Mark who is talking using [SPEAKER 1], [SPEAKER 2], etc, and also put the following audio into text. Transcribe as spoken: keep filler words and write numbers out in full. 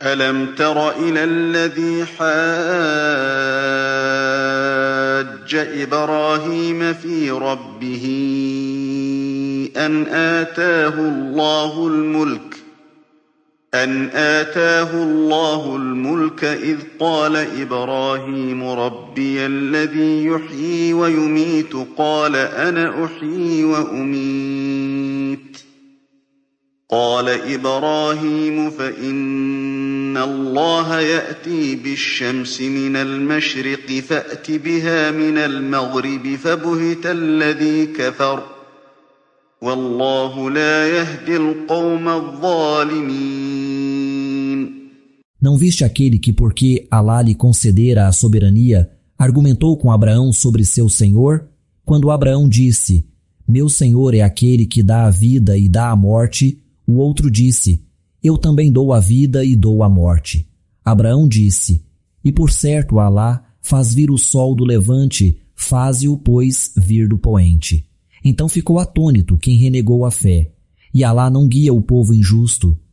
[SPEAKER 1] ألم تر إلى الذي حاج إبراهيم في ربه أن آتاه الله الملك أن آتاه الله الملك إذ قال إبراهيم ربي الذي يحيي ويميت قال أنا أحيي وأميت قال إبراهيم فإن الله يأتي بالشمس من المشرق فأت بها من المغرب فبهت الذي كفر والله لا يهدي القوم الظالمين.
[SPEAKER 2] Não viste aquele que, porque Alá lhe concedera a soberania, argumentou com Abraão sobre seu Senhor? Quando Abraão disse, meu Senhor é aquele que dá a vida e dá a morte, o outro disse, eu também dou a vida e dou a morte. Abraão disse, e por certo Alá faz vir o sol do levante, faze-o, pois, vir do poente. Então ficou atônito quem renegou a fé. E Alá não guia o povo injusto.